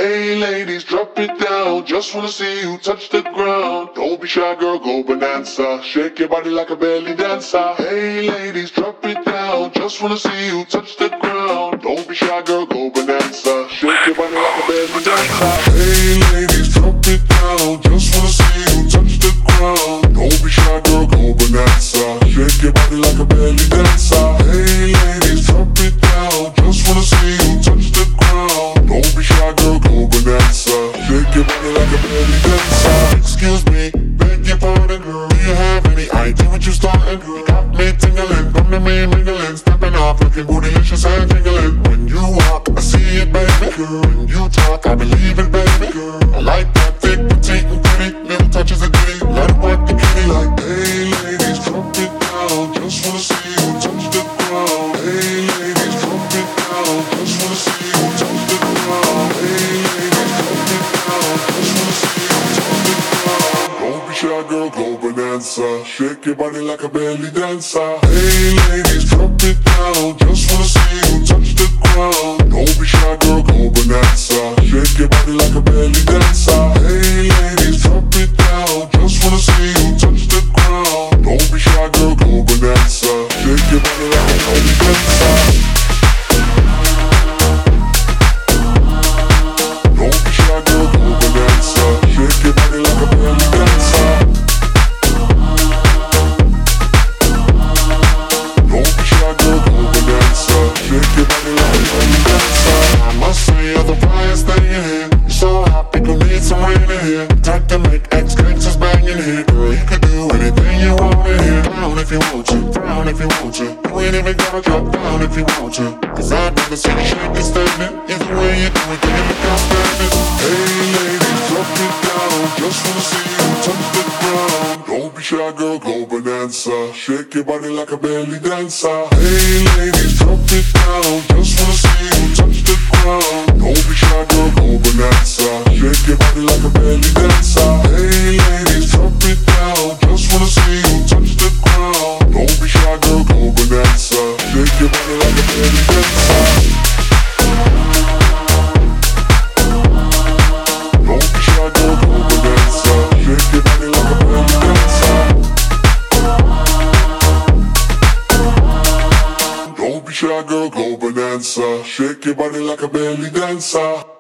Hey ladies, drop it down. Just wanna see you touch the ground. Don't be shy, girl, go bonanza. Shake your body like a belly dancer. Hey ladies, drop it down. Just wanna see you touch the ground. Don't be shy, girl, go bonanza. Shake your body like a belly dancer. Hey ladies, drop it down. Just wanna see you touch the ground. Don't be shy, girl, go bonanza. Shake your body like a belly dancer. Hey ladies, drop it down. Just wanna see you touch the ground. Don't be shy, girl, go bonanza. Shake your body like a belly dancer. Excuse me, beg your pardon, girl. Do you have any idea what you're starting, girl? You got me tingling, come to me mingling, stepping off, looking bootylicious and tingling. When you walk, I see it, baby, girl. When you talk, I believe it, baby, girl. I like that thick, petite and pretty, little touches of ditty. Let it work the kitty like, hey ladies, drop it down. Just wanna see you touch the ground. Hey ladies, drop it down. Just wanna see you touch the ground. Hey ladies, drop it down. Just wanna see you touch the ground. Don't be shy, girl, go bonanza. Shake your body like a belly dancer. Hey ladies, drop it down. Just wanna see you touch the ground. Don't be shy, girl, go bonanza. Shake your body like a belly dancer. Hey ladies, drop it down. Just wanna see you touch the ground. Don't be shy, girl, go bonanza. Shake your body like a belly dancer. Don't be shy, girl, go bonanza. Shake your body like a belly dancer. Don't be shy, girl, go bonanza. Shake your body like a belly dancer. I must say you're the brightest thing in here. You're so happy, you need some rain in here. Type to make ex-gangsters bang in here. Girl, you can do anything you want in here. Down if you want to, down if you want to. You ain't even gotta drop down if you want to. Cause I'd rather see you shake and statement. Either way you do it, then you look outstanding. Hey ladies, drop it down. Just wanna see you touch the ground. Don't be shy, girl, go bonanza. Shake your body like a belly dancer. Hey ladies, drop it down. Just wanna see you touch the ground. Don't be shy, girl, go bonanza. Shake your body like a belly dancer. Hey ladies, drop it down. Just wanna see you touch the ground. Don't be shy, girl, go bonanza. Shake your body like a belly dancer. Don't be shy, girl, go bonanza. Shake your body like a belly dancer. Don't be shy, girl, go bonanza. Shake your body like a belly dancer.